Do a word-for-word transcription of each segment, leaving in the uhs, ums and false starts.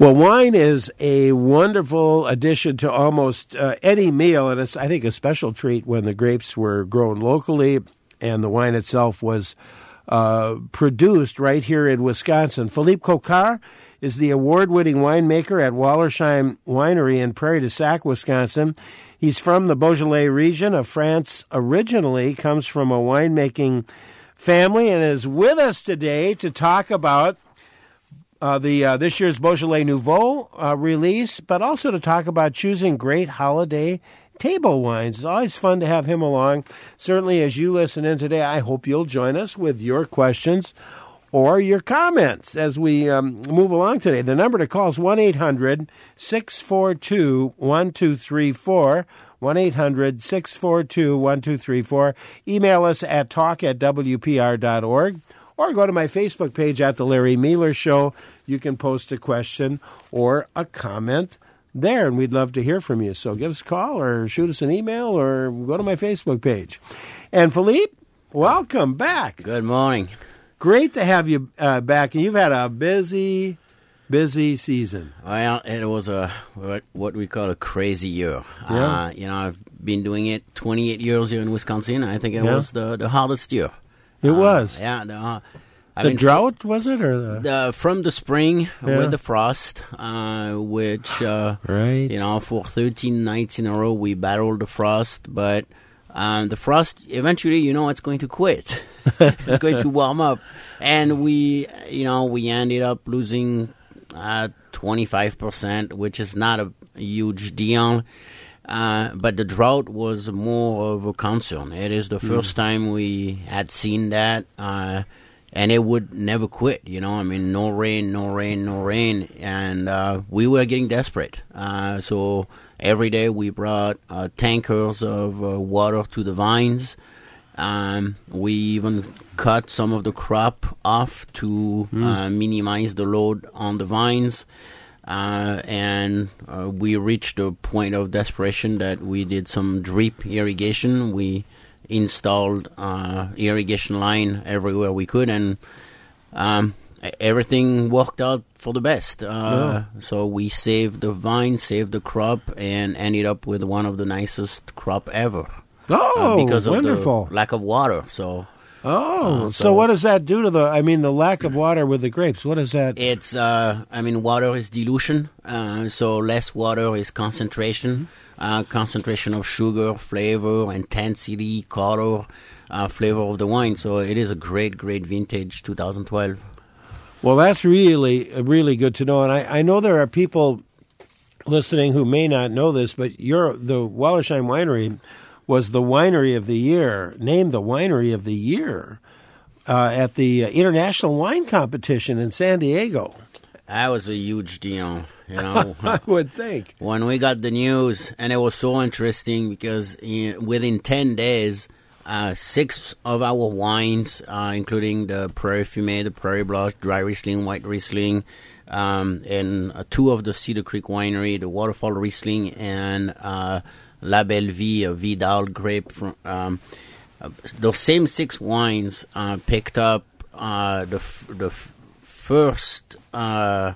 Well, wine is a wonderful addition to almost uh, any meal, and it's, I think, a special treat when the grapes were grown locally and the wine itself was uh, produced right here in Wisconsin. Philippe Coquard is the award-winning winemaker at Wallersheim Winery in Prairie du Sac, Wisconsin. He's from the Beaujolais region of France originally, comes from a winemaking family, and is with us today to talk about Uh, the uh, this year's Beaujolais Nouveau uh, release, but also to talk about choosing great holiday table wines. It's always fun to have him along. Certainly, as you listen in today, I hope you'll join us with your questions or your comments as we um, move along today. The number to call is one eight hundred six four two one two three four, one eight hundred six four two one two three four. Email us at talk at w p r dot org. Or go to my Facebook page at The Larry Mealer Show. You can post a question or a comment there, and we'd love to hear from you. So give us a call or shoot us an email or go to my Facebook page. And Philippe, welcome back. Good morning. Great to have you uh, back. And you've had a busy, busy season. Well, it was a what, what we call a crazy year. Yeah. Uh, you know, I've been doing it twenty-eight years here in Wisconsin. I think it Yeah. was the, the hardest year. It uh, was. Yeah. The, uh, I the mean, drought, was it? or the, the, From the spring Yeah. with the frost, uh, which, uh, right. you know, for thirteen nights in a row, we battled the frost. But um, the frost, eventually, you know, it's going to quit. It's going to warm up. And we, you know, we ended up losing uh, twenty-five percent, which is not a huge deal. Uh, but the drought was more of a concern. It is the first mm. time we had seen that, uh, and it would never quit. You know, I mean, no rain, no rain, no rain, and uh, we were getting desperate. Uh, so every day we brought uh, tankers of uh, water to the vines. Um, we even cut some of the crop off to mm. uh, minimize the load on the vines. Uh, and uh, we reached a point of desperation that we did some drip irrigation. We installed uh, irrigation line everywhere we could, and um, everything worked out for the best. Uh, yeah. So we saved the vine, saved the crop, and ended up with one of the nicest crop ever. Oh, uh, because wonderful. of the lack of water. So. Oh, Uh, so, so what does that do to the, I mean, the lack of water with the grapes? What is that? It's, uh, I mean, water is dilution, uh, so less water is concentration, uh, concentration of sugar, flavor, intensity, color, uh, flavor of the wine. So it is a great, great vintage twenty twelve. Well, that's really, really good to know. And I, I know there are people listening who may not know this, but you're, the Wallersheim Winery was the winery of the year, named the winery of the year uh, at the International Wine Competition in San Diego. That was a huge deal, you know. I would think. When we got the news, and it was so interesting because in, within ten days, uh, six of our wines, uh, including the Prairie Fumé, the Prairie Blanche, Dry Riesling, White Riesling, um, and uh, two of the Cedar Creek Winery, the Waterfall Riesling, and uh, La Belle Vie, a Vidal grape. From um, uh, those same six wines uh, picked up uh, the f- the f- first uh,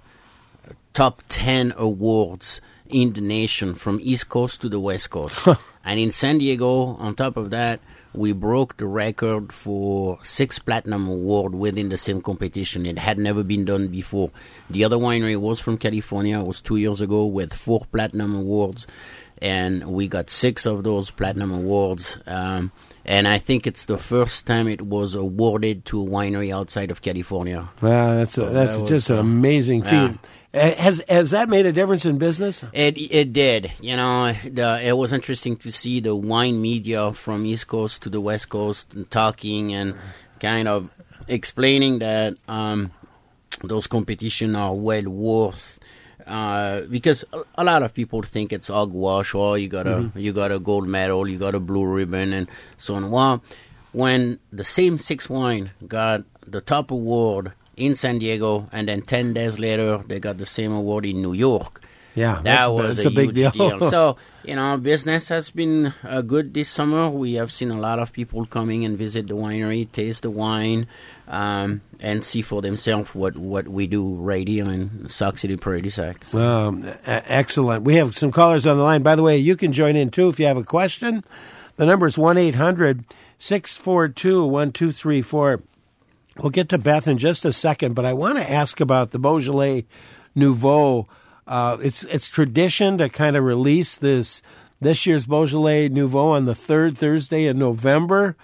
top ten awards in the nation from East Coast to the West Coast. And in San Diego, on top of that, we broke the record for six platinum award within the same competition. It had never been done before. The other winery was from California. It was two years ago with four platinum awards. And we got six of those platinum awards. Um, and I think it's the first time it was awarded to a winery outside of California. Wow, that's a, So that's that was, just an uh, amazing feat. yeah. Uh, Has has that made a difference in business? It it did. You know, the, it was interesting to see the wine media from East Coast to the West Coast and talking and kind of explaining that um, those competitions are well worth. Uh, because a, a lot of people think it's hogwash, or you got a mm-hmm. you got a gold medal, you got a blue ribbon, and so on. Well, when the same six wine got the top award in San Diego, and then ten days later they got the same award in New York, Yeah, that that's a, was that's a, a big huge deal. deal. So, you know, business has been uh, good this summer. We have seen a lot of people coming and visit the winery, taste the wine, um, and see for themselves what, what we do right here in Sauk City, Prairie du Sac. So. Um, excellent. We have some callers on the line. By the way, you can join in, too, if you have a question. The number is one eight hundred six four two one two three four. We'll get to Beth in just a second, but I want to ask about the Beaujolais Nouveau. Uh, it's it's tradition to kind of release this this year's Beaujolais Nouveau on the third Thursday in November.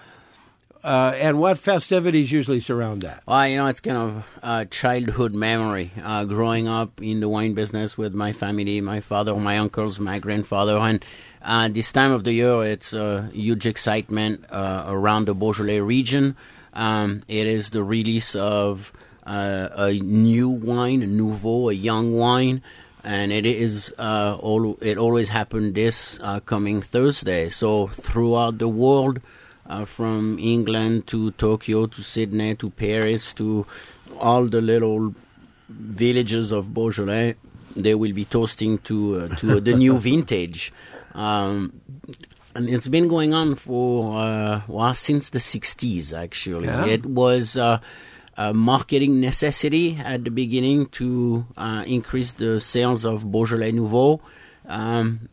Uh, and what festivities usually surround that? Well, you know, it's kind of a childhood memory. Uh, growing up in the wine business with my family, my father, my uncles, my grandfather, and uh, this time of the year, it's a huge excitement uh, around the Beaujolais region. Um, it is the release of uh, a new wine, a nouveau, a young wine, and it is uh, all. It always happened this uh, coming Thursday. So throughout the world, uh, from England to Tokyo to Sydney to Paris to all the little villages of Beaujolais, they will be toasting to uh, to the new vintage. Um, And it's been going on for, uh, well, since the sixties, actually. Yeah. It was uh, a marketing necessity at the beginning to uh, increase the sales of Beaujolais Nouveau. Um,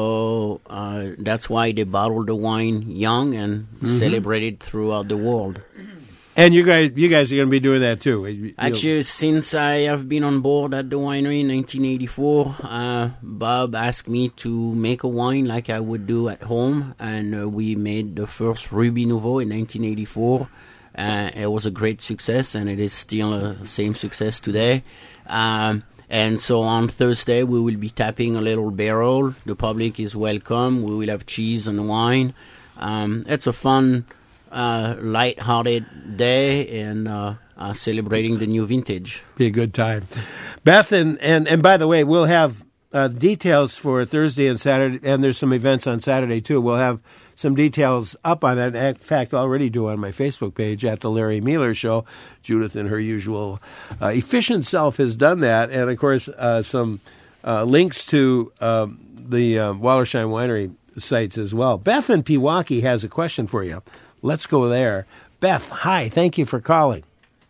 so uh, that's why they bottled the wine young and mm-hmm. celebrate it throughout the world. And you guys, you guys are going to be doing that too. You'll... Actually, since I have been on board at the winery in nineteen eighty-four, uh, Bob asked me to make a wine like I would do at home, and uh, we made the first Ruby Nouveau in nineteen eighty-four. Uh, it was a great success, and it is still the same success today. Um, and so on Thursday, we will be tapping a little barrel. The public is welcome. We will have cheese and wine. Um, it's a fun... Uh, light-hearted day and uh, uh, celebrating the new vintage. Be a good time. Beth, and, and, and by the way, we'll have uh, details for Thursday and Saturday, and there's some events on Saturday too. We'll have some details up on that. In fact, already do on my Facebook page at The Larry Mealer Show. Judith, in her usual uh, efficient self, has done that. And, of course, uh, some uh, links to um, the uh, Wallersheim Winery sites as well. Beth in Pewaukee has a question for you. Let's go there. Beth, hi. Thank you for calling.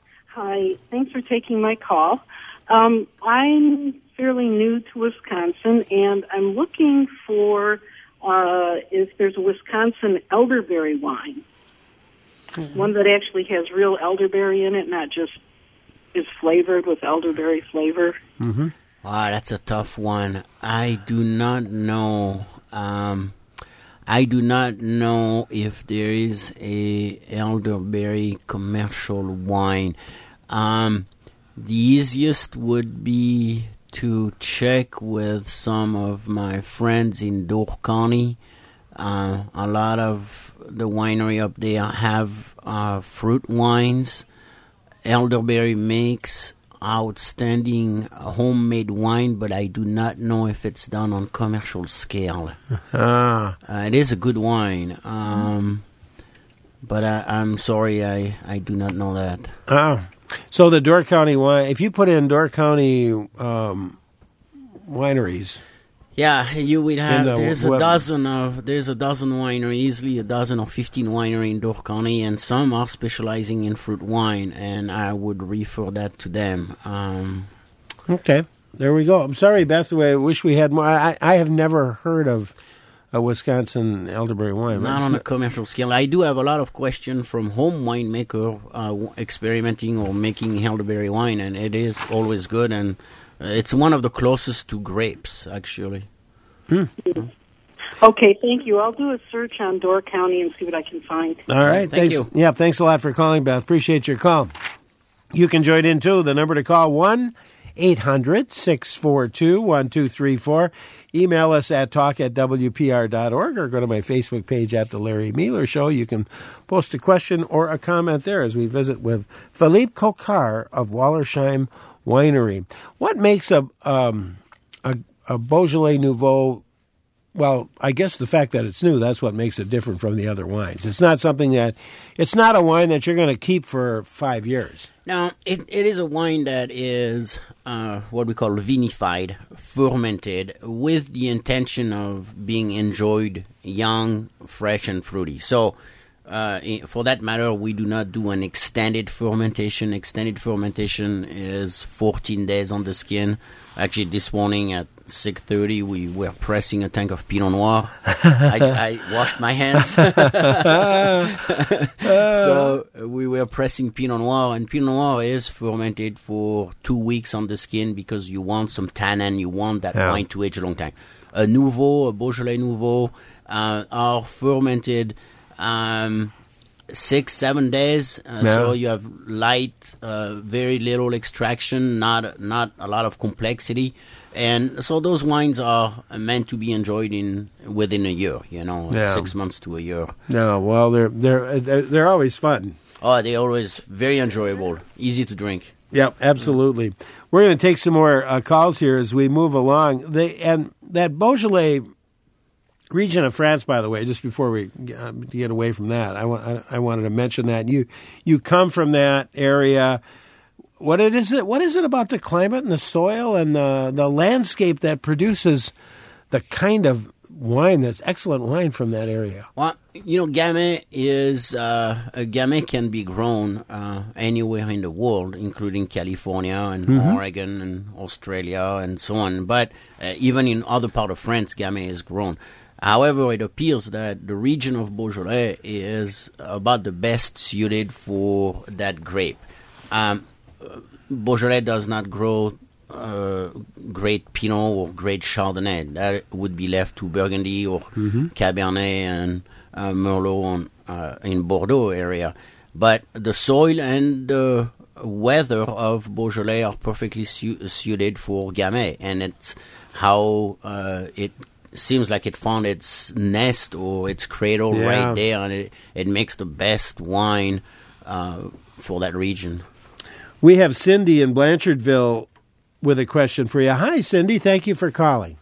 Hi. Thanks for taking my call. Um, I'm fairly new to Wisconsin, and I'm looking for uh, if there's a Wisconsin elderberry wine, mm-hmm. one that actually has real elderberry in it, not just is flavored with elderberry flavor. Mm-hmm. Wow, that's a tough one. I do not know... Um, I do not know if there is a elderberry commercial wine. Um, the easiest would be to check with some of my friends in Door County. Uh, a lot of the winery up there have uh, fruit wines. Elderberry makes outstanding homemade wine, but I do not know if it's done on commercial scale. Ah. Uh, it is a good wine, um, but I, I'm sorry, I, I do not know that. Ah. So the Door County wine, if you put in Door County um, wineries... Yeah, you would have. The there's a web. dozen of there's a dozen winery, easily a dozen or fifteen winery in Door County, and some are specializing in fruit wine, and I would refer that to them. Um, okay, there we go. I'm sorry, Beth. I wish we had more. I, I have never heard of a Wisconsin elderberry wine. Not on a commercial scale. I do have a lot of questions from home winemaker uh, experimenting or making elderberry wine, and it is always good and. It's one of the closest to grapes, actually. Hmm. Okay, thank you. I'll do a search on Door County and see what I can find. All right, thank thanks. you. Yeah, thanks a lot for calling, Beth. Appreciate your call. You can join in, too. The number to call, one eight hundred six four two one two three four. Email us at talk at w p r dot org or go to my Facebook page at The Larry Mealer Show. You can post a question or a comment there as we visit with Philippe Coquart of Wallersheim Winery. What makes a, um, a a Beaujolais Nouveau? Well, I guess the fact that it's new, that's what makes it different from the other wines. It's not something that, it's not a wine that you're going to keep for five years. Now, it, it is a wine that is uh, what we call vinified fermented with the intention of being enjoyed young, fresh, and fruity. So, uh, for that matter, we do not do an extended fermentation. Extended fermentation is fourteen days on the skin. Actually, this morning at six thirty, we were pressing a tank of Pinot Noir. I, I washed my hands. So we were pressing Pinot Noir, and Pinot Noir is fermented for two weeks on the skin because you want some tannin, you want that yeah. wine to age a long time. A Nouveau, a Beaujolais Nouveau, uh, are fermented um, six, seven days. Uh, yeah. So you have light, uh, very little extraction, not not a lot of complexity. And so those wines are meant to be enjoyed in within a year, you know, yeah. six months to a year. No, well, they're they're they're, they're always fun. Oh, they're always very enjoyable, easy to drink. Yep, absolutely. Mm. We're going to take some more uh, calls here as we move along. They and that Beaujolais region of France, by the way, just before we uh, get away from that, I, want, I, I wanted to mention that you you come from that area. What it is it? What is it about the climate and the soil and the the landscape that produces the kind of wine that's excellent wine from that area? Well, you know, Gamay is uh, a Gamay can be grown uh, anywhere in the world, including California and mm-hmm. Oregon and Australia and so on. But uh, even in other part of France, Gamay is grown. However, it appears that the region of Beaujolais is about the best suited for that grape. Um, Beaujolais does not grow uh, great Pinot or great Chardonnay. That would be left to Burgundy or mm-hmm. Cabernet and uh, Merlot on, uh, in Bordeaux area. But the soil and the weather of Beaujolais are perfectly su- suited for Gamay, and it's how uh, it seems like it found its nest or its cradle yeah. right there, and it, it makes the best wine uh, for that region. We have Cindy in Blanchardville with a question for you. Hi, Cindy. Thank you for calling.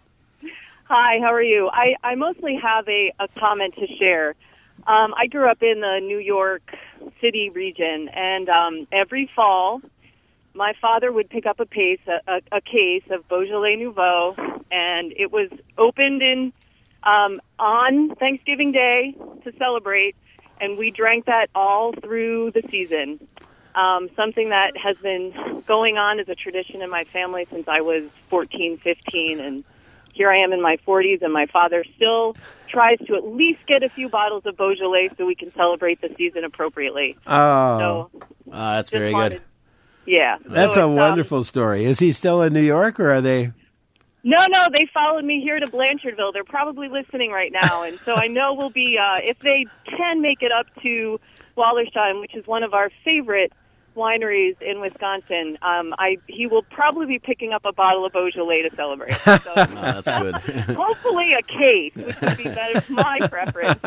Hi, how are you? I, I mostly have a, a comment to share. Um, I grew up in the New York City region, and um, every fall, my father would pick up a, pace, a, a, a case of Beaujolais Nouveau, and it was opened in um, on Thanksgiving Day to celebrate, and we drank that all through the season. Um, something that has been going on as a tradition in my family since I was fourteen, fifteen, and here I am in my forties, and my father still tries to at least get a few bottles of Beaujolais so we can celebrate the season appropriately. Oh, so, oh that's very wanted, good. Yeah. That's so a wonderful um, story. Is he still in New York, or are they... No, no, they followed me here to Blanchardville. They're probably listening right now, and so I know we'll be, uh, if they can make it up to Wallerstein, which is one of our favorite wineries in Wisconsin, um, I he will probably be picking up a bottle of Beaujolais to celebrate. So, oh, that's good. Hopefully a case, which would be better, my preference.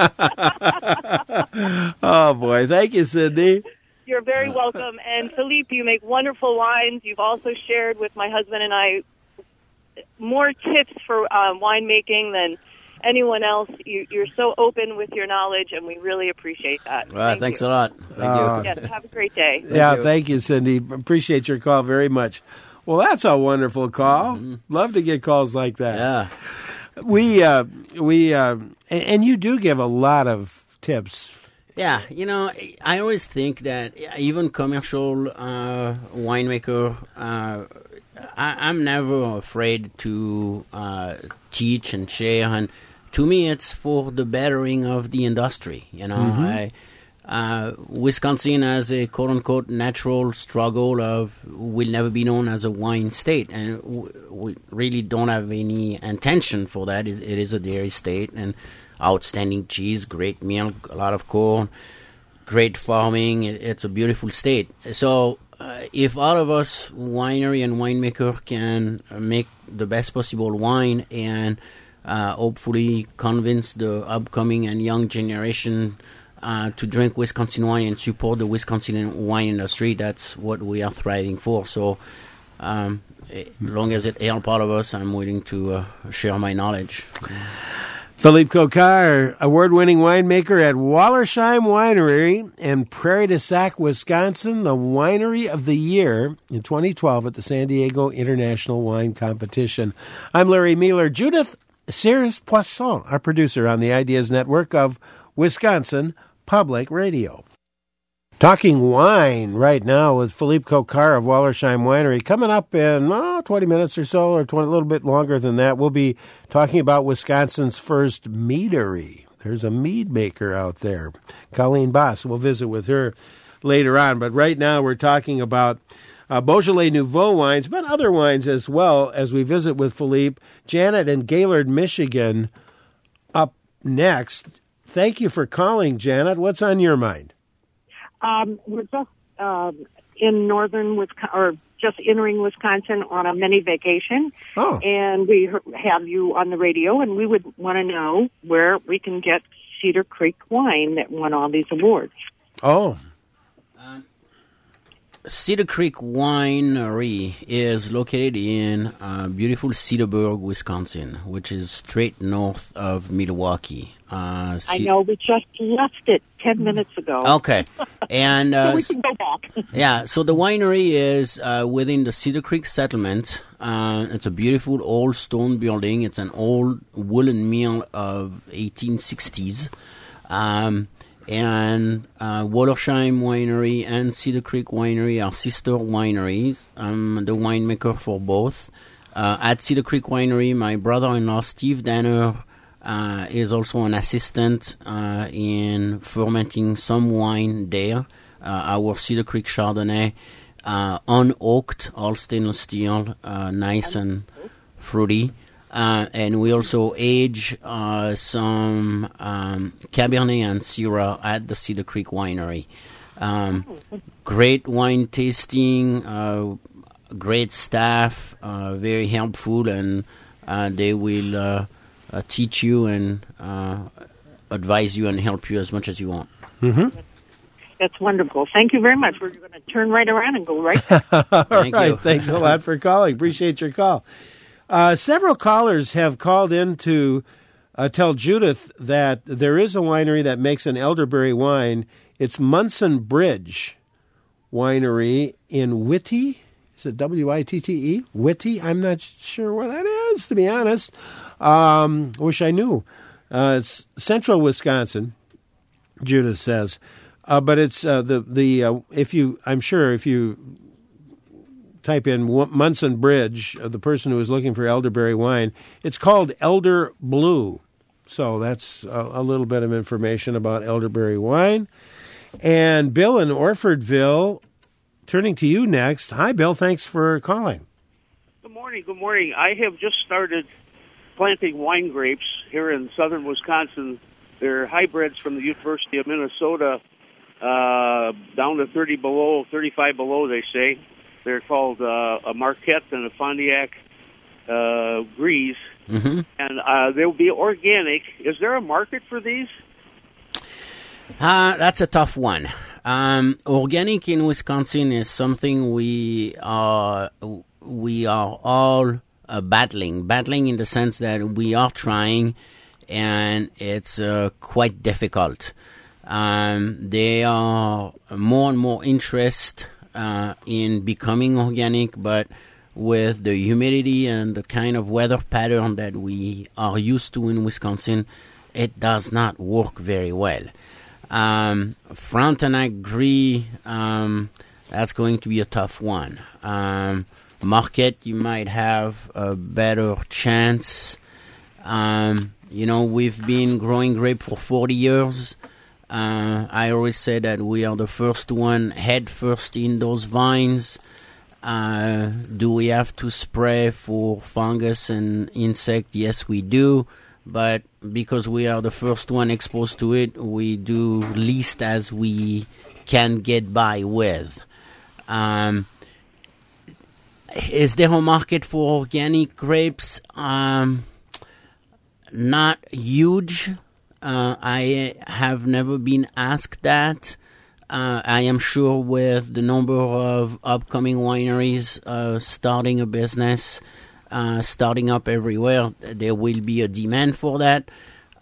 Oh, boy. Thank you, Cindy. You're very welcome. And, Philippe, you make wonderful wines. You've also shared with my husband and I more tips for um, winemaking than anyone else. You, you're so open with your knowledge, and we really appreciate that. Well, Thank thanks you. a lot. Thank uh, you. Yes, have a great day. Thank yeah, you. Thank you, Cindy. Appreciate your call very much. Well, that's a wonderful call. Mm-hmm. Love to get calls like that. Yeah. We, uh, we, uh, and, and you do give a lot of tips. Yeah, you know, I always think that even commercial uh, winemaker, uh, I, I'm never afraid to uh, teach and share, and to me, it's for the bettering of the industry. You know, mm-hmm. I, uh, Wisconsin has a quote unquote natural struggle of will never be known as a wine state, and w- we really don't have any intention for that. It, it is a dairy state, and outstanding cheese, great milk, a lot of corn, great farming. It, it's a beautiful state. So uh, if all of us, winery and winemaker, can make the best possible wine and uh, hopefully convince the upcoming and young generation uh, to drink Wisconsin wine and support the Wisconsin wine industry, that's what we are thriving for. So um, as long as it helps all of us, I'm willing to uh, share my knowledge. Philippe Coquard, award-winning winemaker at Wallersheim Winery in Prairie du Sac, Wisconsin, the Winery of the Year in twenty twelve at the San Diego International Wine Competition. I'm Larry Mueller. Judith Sears-Poisson, our producer on the Ideas Network of Wisconsin Public Radio. Talking wine right now with Philippe Coquard of Wallersheim Winery. Coming up in oh, twenty minutes or so, or twenty, a little bit longer than that, we'll be talking about Wisconsin's first meadery. There's a mead maker out there, Colleen Boss. We'll visit with her later on. But right now we're talking about uh, Beaujolais Nouveau wines, but other wines as well, as we visit with Philippe. Janet in Gaylord, Michigan, up next. Thank you for calling, Janet. What's on your mind? Um, we're just um, in northern Wisconsin, or just entering Wisconsin on a mini vacation, oh. and we have you on the radio, and we would want to know where we can get Cedar Creek wine that won all these awards. Oh. Um, Cedar Creek Winery is located in uh, beautiful Cedarburg, Wisconsin, which is straight north of Milwaukee. Uh, I know, we just left it ten minutes ago. Okay. And uh, so we can go back. Yeah, so the winery is uh, within the Cedar Creek settlement. Uh, it's a beautiful old stone building. It's an old woolen mill of eighteen sixties. Um, and uh, Wallersheim Winery and Cedar Creek Winery are sister wineries. I'm the winemaker for both. Uh, at Cedar Creek Winery, my brother-in-law, Steve Danner, Uh, is also an assistant uh, in fermenting some wine there. Uh, our Cedar Creek Chardonnay, uh, unoaked, all stainless steel, uh, nice and fruity. Uh, and we also age uh, some um, Cabernet and Syrah at the Cedar Creek Winery. Um, great wine tasting, uh, great staff, uh, very helpful, and uh, they will Uh, Uh, teach you and uh, advise you and help you as much as you want. Mm-hmm. That's wonderful. Thank you very much. We're going to turn right around and go right back. All Thank right. you. Thanks a lot for calling. Appreciate your call. Uh, several callers have called in to uh, tell Judith that there is a winery that makes an elderberry wine. It's Munson Bridge Winery in Whitty. Is it W I T T E? Whitty? I'm not sure where that is, to be honest. Um, wish I knew. Uh, it's central Wisconsin, Judith says. Uh, but it's uh, the, the uh, if you, I'm sure if you type in Munson Bridge, uh, the person who is looking for elderberry wine, it's called Elder Blue. So that's a, a little bit of information about elderberry wine. And Bill in Orfordville, turning to you next. Hi, Bill. Thanks for calling. Good morning. Good morning. I have just started planting wine grapes here in southern Wisconsin. They're hybrids from the University of Minnesota, uh, down to thirty below, thirty-five below, they say. They're called uh, a Marquette and a Fondiac uh, Grise, Mm-hmm. and uh, they'll be organic. Is there a market for these? Uh, that's a tough one. Um, organic in Wisconsin is something we are we are all uh, battling, battling in the sense that we are trying, and it's uh, quite difficult. Um, there are more and more interest uh, in becoming organic, but with the humidity and the kind of weather pattern that we are used to in Wisconsin, it does not work very well. Um, Frontenac Gris, um, that's going to be a tough one. Um, Marquette, you might have a better chance. Um, you know, we've been growing grape for forty years. Uh, I always say that we are the first one head first in those vines. Uh, do we have to spray for fungus and insect? Yes, we do. But because we are the first one exposed to it, we do least as we can get by with. Um, is there a market for organic grapes? Um, not huge. Uh, I have never been asked that. Uh, I am sure with the number of upcoming wineries uh, starting a business, uh, starting up everywhere, there will be a demand for that.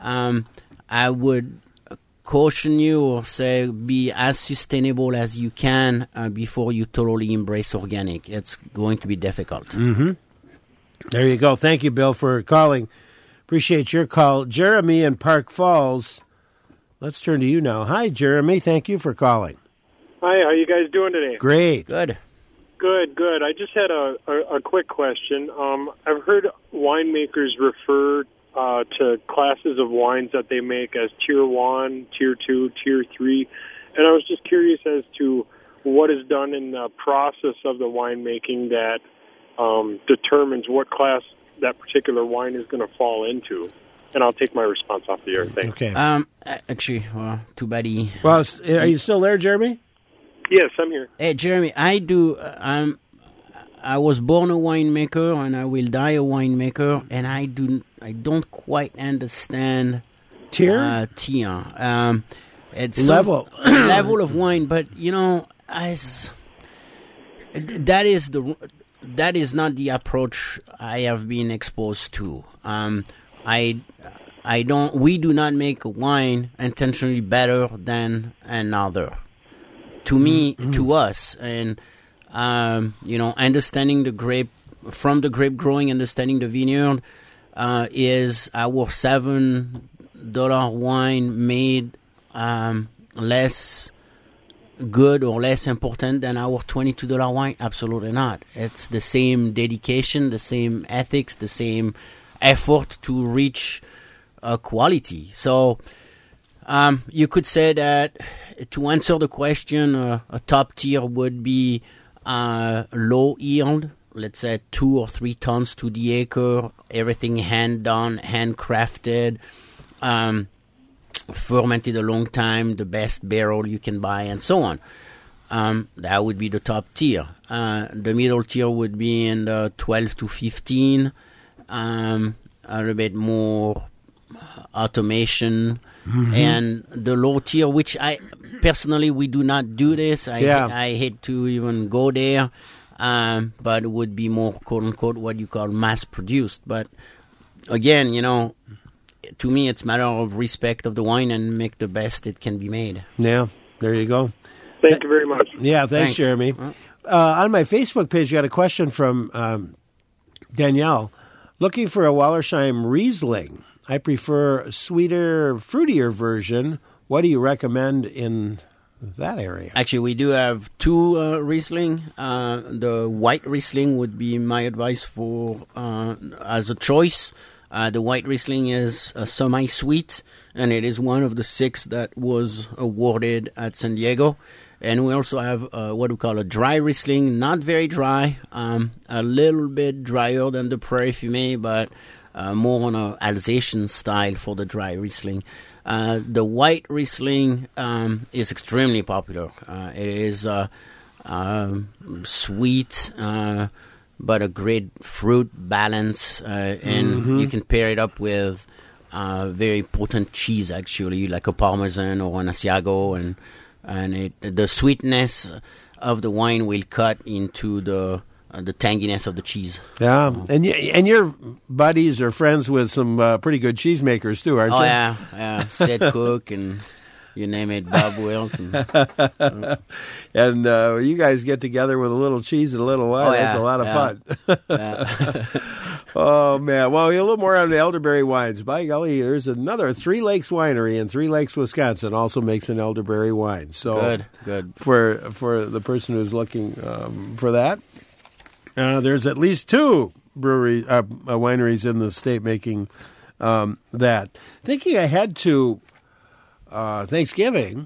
um, I would caution you or say be as sustainable as you can uh, before you totally embrace organic. It's going to be difficult. Mm-hmm. There you go. Thank you, Bill, for calling. Appreciate your call. Jeremy in Park Falls. Let's turn to you now. Hi, Jeremy. Thank you for calling. Hi, how you guys doing today? Great. Good. Good, good. I just had a, a, a quick question. Um, I've heard winemakers refer uh, to classes of wines that they make as Tier one, Tier two, Tier three, and I was just curious as to what is done in the process of the winemaking that um, determines what class that particular wine is going to fall into. And I'll take my response off the air. Thanks. Okay. Um, actually, well, too bad he... Well, are you still there, Jeremy? Yes, I'm here. Hey, Jeremy, I do... Um, I was born a winemaker, and I will die a winemaker, and I do. I don't quite understand... Tier? Uh, tier. Um, it's level. Some, level of wine, but, you know, I, that is the... That is not the approach I have been exposed to. Um, I, I don't. We do not make a wine intentionally better than another. To me, mm-hmm. to us, and um, you know, understanding the grape from the grape growing, understanding the vineyard uh, is our seven dollar wine made um, less good or less important than our twenty-two dollar wine? Absolutely not. It's the same dedication, the same ethics, the same effort to reach uh, quality. So um, you could say that to answer the question, uh, a top tier would be uh, low yield, let's say two or three tons to the acre, everything hand done, handcrafted, um, fermented a long time, the best barrel you can buy, and so on. Um, that would be the top tier. Uh, the middle tier would be in the twelve to fifteen, um, a little bit more automation, mm-hmm. and the low tier, which I personally we do not do this. I yeah. I hate to even go there, um, but it would be more quote unquote what you call mass produced. But again, you know. To me, it's a matter of respect of the wine and make the best it can be made. Yeah, there you go. Thank you very much. Yeah, thanks, thanks. Jeremy. Uh, on my Facebook page, I got a question from um, Danielle. Looking for a Wallersheim Riesling. I prefer a sweeter, fruitier version. What do you recommend in that area? Actually, we do have two uh, Riesling. Uh, the white Riesling would be my advice for uh, as a choice. Uh, the white Riesling is uh, semi-sweet, and it is one of the six that was awarded at San Diego. And we also have uh, what we call a dry Riesling, not very dry, um, a little bit drier than the Prairie Fumé, but uh, more on a Alsatian style for the dry Riesling. Uh, the white Riesling um, is extremely popular. Uh, it is uh, uh, sweet, uh but a great fruit balance, uh, and mm-hmm. you can pair it up with uh, very potent cheese, actually, like a Parmesan or an Asiago, and and it, the sweetness of the wine will cut into the uh, the tanginess of the cheese. Yeah, uh, and y- and your buddies are friends with some uh, pretty good cheesemakers too, aren't oh, you? Oh yeah, yeah, Seth Cook and. You name it, Bob Wilson. uh, and uh, you guys get together with a little cheese and a little wine. Oh, yeah, That's a lot of yeah, fun. yeah. Oh, man. Well, a little more on the elderberry wines. By golly, there's another Three Lakes Winery in Three Lakes, Wisconsin, also makes an elderberry wine. So good, good. For, for the person who's looking um, for that, uh, there's at least two brewery uh, wineries in the state making um, that. Thinking ahead to Uh, Thanksgiving,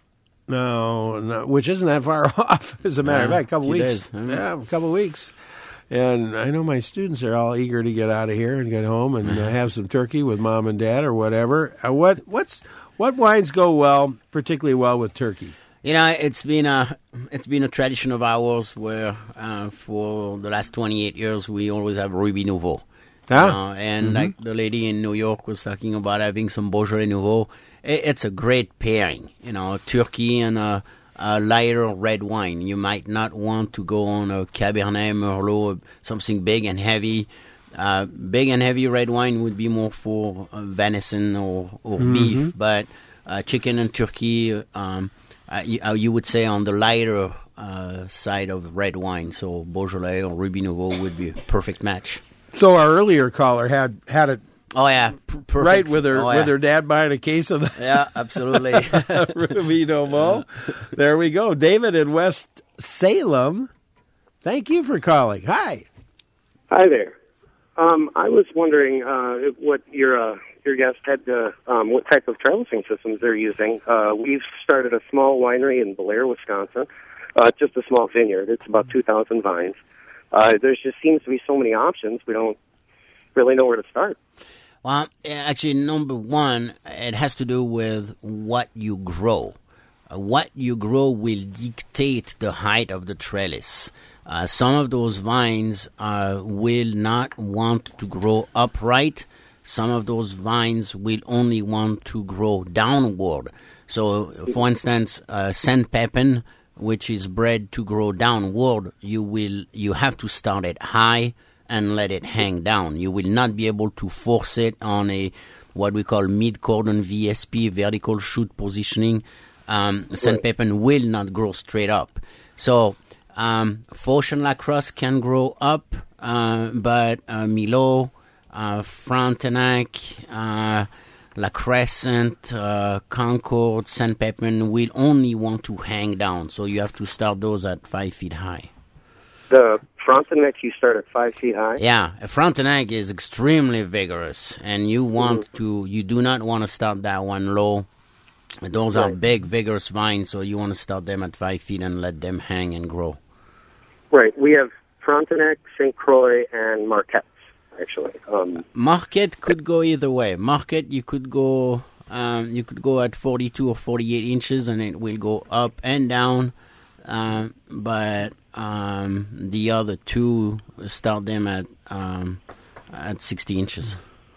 no, no, which isn't that far off, as a matter yeah, of fact, a couple weeks. Days, huh? Yeah, a couple weeks. And I know my students are all eager to get out of here and get home and uh, have some turkey with mom and dad or whatever. Uh, what what's what wines go well, particularly well with turkey? You know, it's been a it's been a tradition of ours where uh, for the last twenty-eight years we always have Ruby Nouveau. Ah. You know, and mm-hmm. like the lady in New York was talking about having some Beaujolais Nouveau. It's a great pairing, you know, turkey and a, a lighter red wine. You might not want to go on a Cabernet Merlot, something big and heavy, Uh, big and heavy red wine would be more for uh, venison or, or Mhm. beef, but uh, chicken and turkey, um, uh, you, uh, you would say on the lighter uh, side of red wine. So Beaujolais or Ruby Nouveau would be a perfect match. So our earlier caller had had it Oh yeah, p- perfect. right with her oh, with yeah. her dad buying a case of the Yeah, absolutely. Ruby Nouveau. There we go. David in West Salem. Thank you for calling. Hi. Hi there. Um, I was wondering uh, what your uh, your guest had, uh, um, what type of trellising systems they're using. Uh, we've started a small winery in Blair, Wisconsin. Uh, just a small vineyard. It's about two thousand vines. Uh, there just seems to be so many options. We don't really know where to start. Well, actually, number one, it has to do with what you grow. Uh, what you grow will dictate the height of the trellis. Uh, some of those vines uh, will not want to grow upright. Some of those vines will only want to grow downward. So, for instance, uh, Saint Pepin, which is bred to grow downward, you will you have to start it high and let it hang down. You will not be able to force it on a what we call mid-cordon V S P, vertical shoot positioning. Um, Saint Pepin will not grow straight up. So um, Foch and Lacrosse can grow up, uh, but uh, Milot, uh, Frontenac, uh, La Crescent, uh, Concord, Saint Pepin will only want to hang down. So you have to start those at five feet high. The Frontenac, you start at five feet high? Yeah, a Frontenac is extremely vigorous, and you want mm-hmm. to, you do not want to start that one low. Those right. are big, vigorous vines, so you want to start them at five feet and let them hang and grow. Right. We have Frontenac, Saint Croix, and Marquette, actually. Um, Marquette could go either way. Marquette, you could go, um, you could go at forty-two or forty-eight inches, and it will go up and down. Uh, but um, the other two, start them at um, at sixty inches.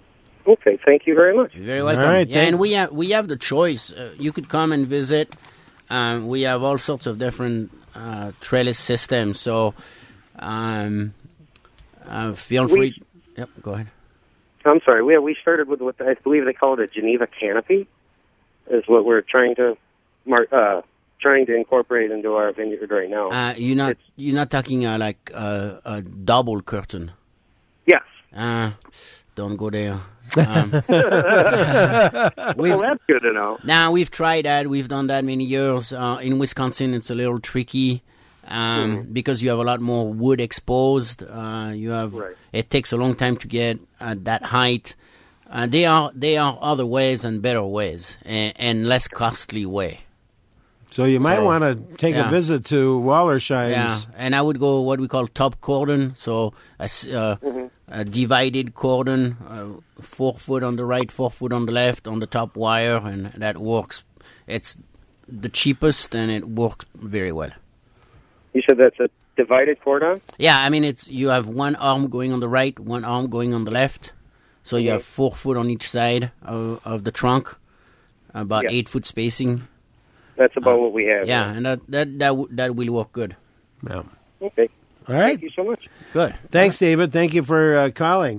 Okay, thank you very much. You're very welcome. All right, yeah, and we have we have the choice. Uh, you could come and visit. Um, we have all sorts of different uh, trellis systems. So um, uh, feel we, free. Yep, go ahead. I'm sorry. We we started with what I believe they call it a Geneva canopy. Is what we're trying to mark. Uh, trying to incorporate into our vineyard right now. Uh, you're not it's, you're not talking uh, like uh, a double curtain. Yes. Uh, don't go there. Um, well, that's good to know. Now, we've tried that. We've done that many years. Uh, in Wisconsin, it's a little tricky um, mm-hmm. because you have a lot more wood exposed. Uh, you have right. It takes a long time to get uh, that height. Uh, there are there are other ways and better ways and, and less costly way. So you might so, want to take yeah. a visit to Wallersheim's. Yeah, and I would go what we call top cordon, so a, uh, mm-hmm. a divided cordon, uh, four foot on the right, four foot on the left, on the top wire, and that works. It's the cheapest, and it works very well. You said that's a divided cordon? Yeah, I mean, it's you have one arm going on the right, one arm going on the left, so mm-hmm. you have four foot on each side of, of the trunk, about yeah. eight foot spacing. That's about uh, what we have. Yeah, yeah. and that that that, w- that will work good. Yeah. Okay. All right. Thank you so much. Good. Thanks, David. Thank you for uh, calling.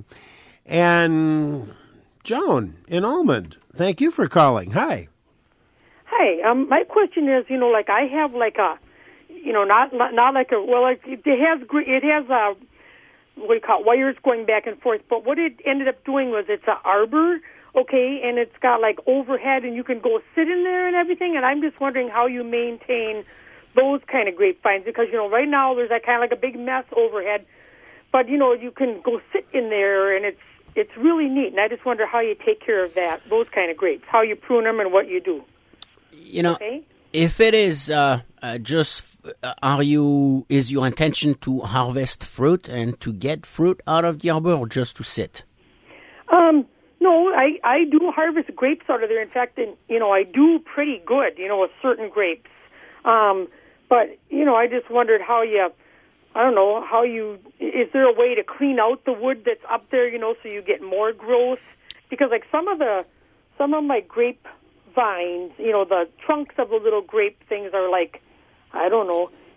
And Joan in Almond, thank you for calling. Hi. Hi. Um, my question is, you know, like I have like a, you know, not not, not like a well, like it has it has a what do you call it, wires going back and forth. But what it ended up doing was it's an arbor. Okay, and it's got like overhead, and you can go sit in there and everything. And I'm just wondering how you maintain those kind of grapevines, because you know right now there's that kind of like a big mess overhead, but you know you can go sit in there, and it's it's really neat. And I just wonder how you take care of that, those kind of grapes, how you prune them, and what you do. You know, okay? If it is uh, uh, just, uh, are you is your intention to harvest fruit and to get fruit out of the arbor, or just to sit? Um. No, I, I do harvest grapes out of there. In fact, and, you know, I do pretty good, you know, with certain grapes. Um, but, you know, I just wondered how you, I don't know, how you, is there a way to clean out the wood that's up there, you know, so you get more growth? Because, like, some of the, some of my grape vines, you know, the trunks of the little grape things are like, I don't know,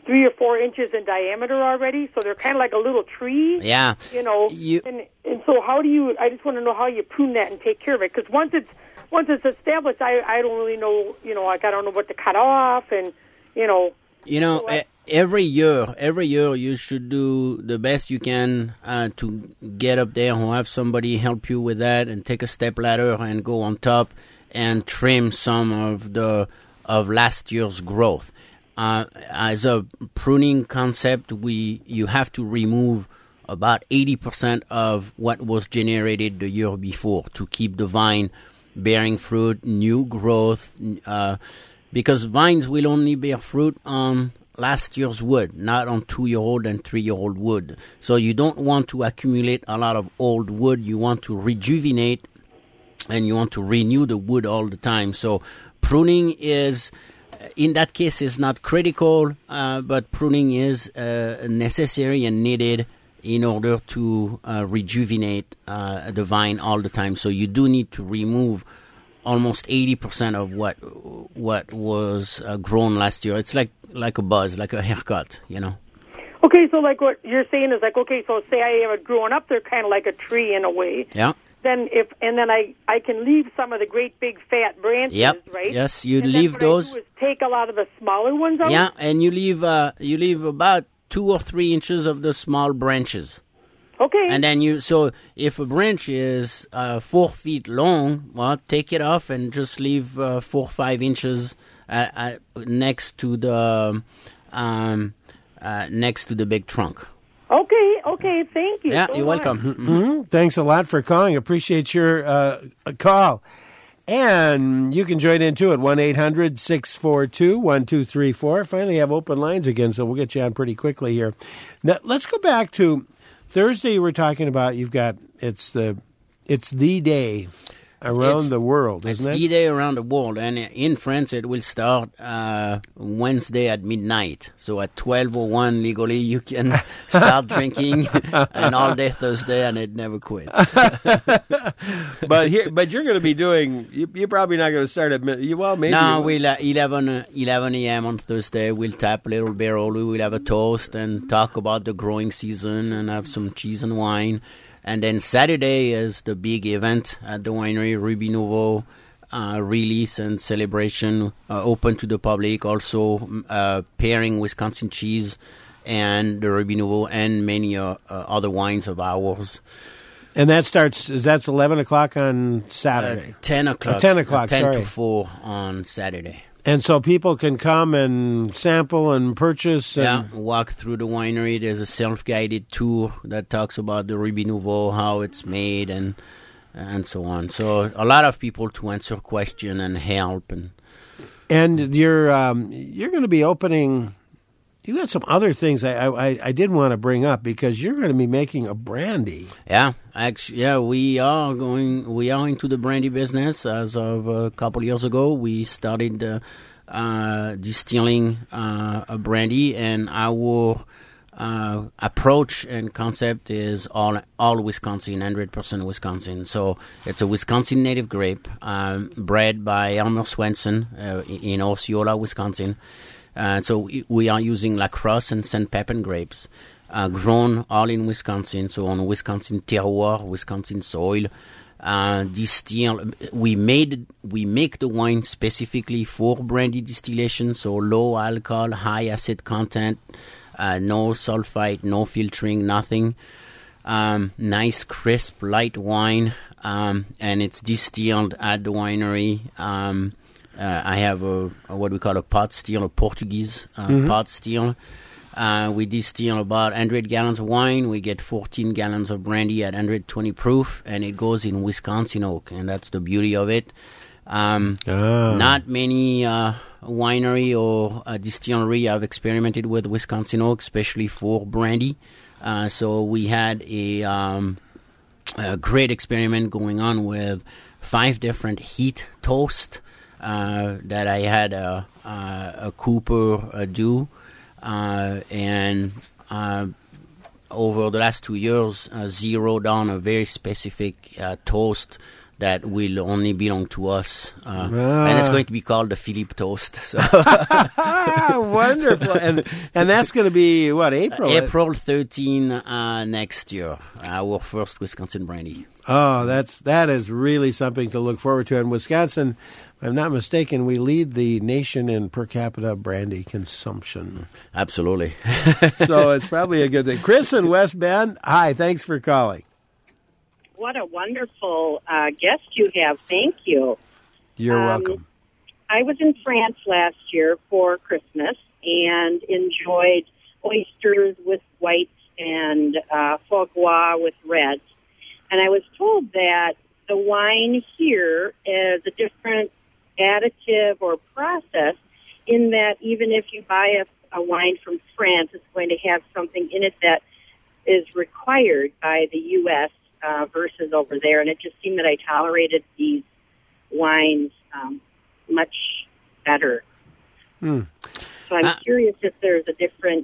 three or four inches in diameter already, so they're kind of like a little tree. Yeah. You know, You- and and so how do you? I just want to know how you prune that and take care of it, because once it's once it's established, I I don't really know. You know, like I don't know what to cut off, and you know. You know, So I- e- every year, every year you should do the best you can uh, to get up there and have somebody help you with that, and take a step ladder and go on top and trim some of the of last year's growth. Uh, as a pruning concept, we you have to remove about eighty percent of what was generated the year before to keep the vine bearing fruit, new growth, uh, because vines will only bear fruit on last year's wood, not on two-year-old and three-year-old wood. So you don't want to accumulate a lot of old wood. You want to rejuvenate, and you want to renew the wood all the time. So pruning is, in that case, is not critical, uh, but pruning is uh, necessary and needed in order to uh, rejuvenate uh, the vine all the time. So you do need to remove almost eighty percent of what what was uh, grown last year. It's like like a buzz, like a haircut, you know. Okay, so like what you're saying is like, okay, so say I have it growing up, they're kind of like a tree in a way. Yeah. Then if and then I, I can leave some of the great big fat branches, Yep. right? Yes, you and leave then what those. I do is take a lot of the smaller ones out. Yeah, and you leave uh, you leave about two or three inches of the small branches. Okay. And then you, so if a branch is uh, four feet long, well, take it off and just leave uh, four or five inches uh, uh, next to the um, uh, next to the big trunk. Okay. Okay. Thank you. Yeah, so you're much. welcome. hmm Thanks a lot for calling. Appreciate your uh, call. And you can join in too at one eight hundred six four two one two three four. Finally have open lines again, so we'll get you on pretty quickly here. Now, let's go back to Thursday. You were talking about you've got it's the it's the day around It's- the world, It's isn't it? D-Day around the world, and in France it will start uh, Wednesday at midnight. So at twelve oh one legally you can start drinking, and all day Thursday, and it never quits. but here, but you're going to be doing. You, you're probably not going to start at mid- you. Well, maybe. No, you- we'll uh, eleven uh, eleven a.m. on Thursday. We'll tap a little barrel. We will have a toast and talk about the growing season and have some cheese and wine. And then Saturday is the big event at the winery, Ruby Nouveau, uh, release and celebration, uh, open to the public. Also uh, pairing Wisconsin cheese and the Ruby Nouveau and many uh, uh, other wines of ours. And that starts. Is that's eleven o'clock on Saturday? Uh, ten o'clock. Uh, ten o'clock. Uh, ten sorry. to four on Saturday. And so people can come and sample and purchase. And Yeah, walk through the winery. There's a self-guided tour that talks about the Ruby Nouveau, how it's made, and and so on. So a lot of people to answer questions and help. And And you're um, you're going to be opening. You got some other things I I, I did want to bring up because you're going to be making a brandy. yeah, actually, yeah, we are going. We are into the brandy business. As of a couple years ago, we started uh, uh, distilling uh, a brandy, and our uh, approach and concept is all all Wisconsin, one hundred percent Wisconsin. So it's a Wisconsin native grape, um, bred by Elmer Swenson uh, in Osceola, Wisconsin. Uh, so we- we are using La Crosse and Saint Pepin grapes, uh, grown all in Wisconsin, so on Wisconsin terroir, Wisconsin soil. Uh, distill. We made we make the wine specifically for brandy distillation, so low alcohol, high acid content, uh, no sulfite, no filtering, nothing. Um, nice, crisp, light wine, um, and it's distilled at the winery. Um, uh, I have a, a what we call a pot still, a Portuguese uh, Mhm. pot still. Uh, we distill about one hundred gallons of wine. We get fourteen gallons of brandy at one hundred twenty proof, and it goes in Wisconsin oak, and that's the beauty of it. Um, Ah. Not many uh, winery or uh, distillery have experimented with Wisconsin oak, especially for brandy. Uh, so we had a, um, a great experiment going on with five different heat toast uh, that I had a, a, a Cooper uh, do. Uh, and uh, over the last two years, uh, zeroed on a very specific uh, toast that will only belong to us. Uh, ah. And it's going to be called the Philippe Toast. So. Wonderful. And and that's going to be, what, April? April thirteenth uh, next year, our first Wisconsin brandy. Oh, that's that is really something to look forward to. And Wisconsin, if I'm not mistaken, we lead the nation in per capita brandy consumption. Absolutely. So it's probably a good thing. Chris in West Bend, hi, thanks for calling. What a wonderful uh, guest you have. Thank you. You're um, welcome. I was in France last year for Christmas and enjoyed oysters with white and uh, foie gras with red. And I was told that the wine here is a different additive or process in that even if you buy a, a wine from France, it's going to have something in it that is required by the U S Uh, versus over there, and it just seemed that I tolerated these wines um, much better. Hmm. So I'm uh, curious if there's a different.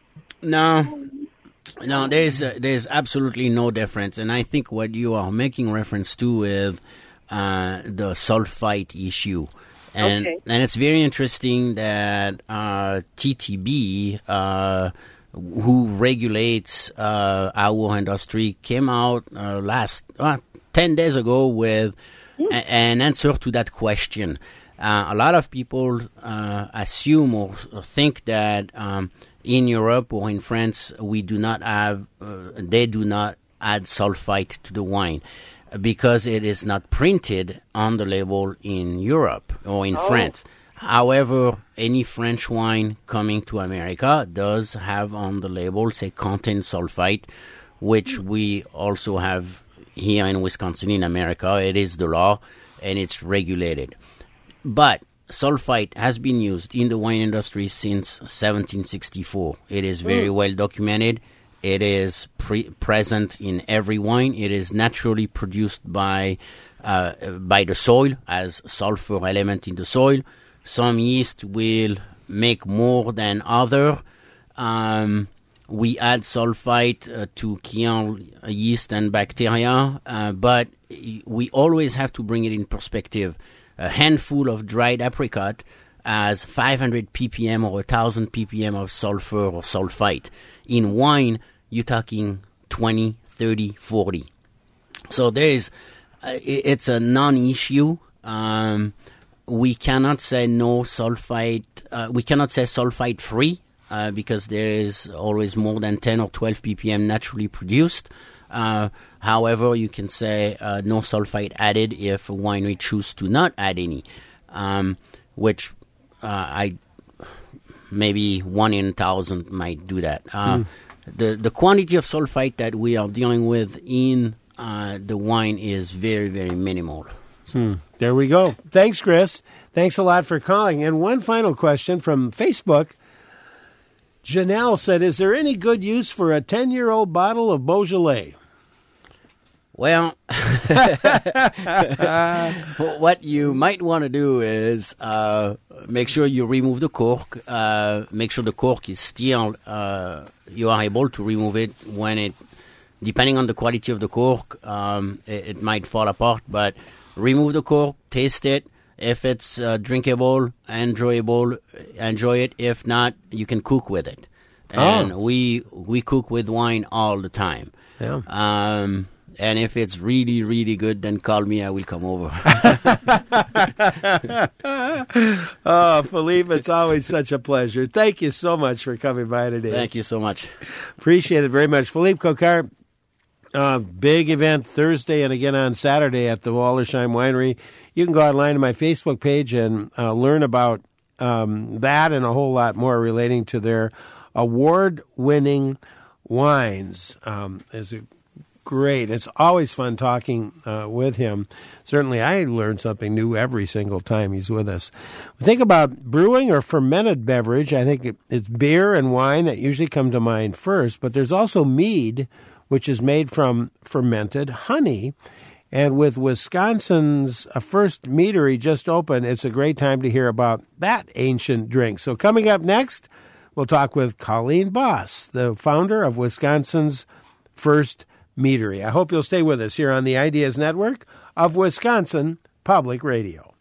No, um, no, there's uh, there's absolutely no difference, and I think what you are making reference to is uh, the sulfite issue, and okay. and it's very interesting that uh, T T B. Uh, who regulates uh, our industry, came out uh, last uh, ten days ago with mm. a- an answer to that question. Uh, a lot of people uh, assume or, or think that um, in Europe or in France we do not have, uh, they do not add sulfite to the wine because it is not printed on the label in Europe or in oh. France. However, any French wine coming to America does have on the label, say, contain sulfite, which we also have here in Wisconsin, in America. It is the law, and it's regulated. But sulfite has been used in the wine industry since seventeen sixty-four. It is very well documented. It is pre- present in every wine. It is naturally produced by uh, by the soil as sulfur element in the soil. Some yeast will make more than other. Um, we add sulfite uh, to kill yeast and bacteria, uh, but we always have to bring it in perspective. A handful of dried apricot has five hundred ppm or one thousand ppm of sulfur or sulfite. In wine, you're talking twenty, thirty, forty. So there is, uh, it's a non-issue. Um, We cannot say no sulfite. Uh, we cannot say sulfite free uh, because there is always more than ten or twelve ppm naturally produced. Uh, however, you can say uh, no sulfite added if a winery choose to not add any, um, which uh, I maybe one in a thousand might do that. Uh, mm. The the quantity of sulfite that we are dealing with in uh, the wine is very very minimal. Hmm. There we go. Thanks, Chris. Thanks a lot for calling. And one final question from Facebook. Janelle said, is there any good use for a ten-year-old bottle of Beaujolais? Well, what you might want to do is uh, make sure you remove the cork. Uh, make sure the cork is still, uh, you are able to remove it when it, depending on the quality of the cork, um, it, it might fall apart, but remove the cork, taste it. If it's uh, drinkable, enjoyable, enjoy it. If not, you can cook with it. And oh. we we cook with wine all the time. Yeah. Um, and if it's really, really good, then call me. I will come over. Oh, Philippe, it's always such a pleasure. Thank you so much for coming by today. Thank you so much. Appreciate it very much. Philippe Coquart. Uh, big event Thursday and again on Saturday at the Waldersheim Winery. You can go online to my Facebook page and uh, learn about um, that and a whole lot more relating to their award-winning wines. Um, it's a great. It's always fun talking uh, with him. Certainly, I learn something new every single time he's with us. Think about brewing or fermented beverage. I think it, it's beer and wine that usually come to mind first, but there's also mead, which is made from fermented honey. And with Wisconsin's uh, first meadery just opened, it's a great time to hear about that ancient drink. So coming up next, we'll talk with Colleen Boss, the founder of Wisconsin's first meadery. I hope you'll stay with us here on the Ideas Network of Wisconsin Public Radio.